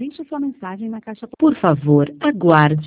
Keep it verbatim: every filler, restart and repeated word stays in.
Deixe sua mensagem na caixa. Por favor, aguarde.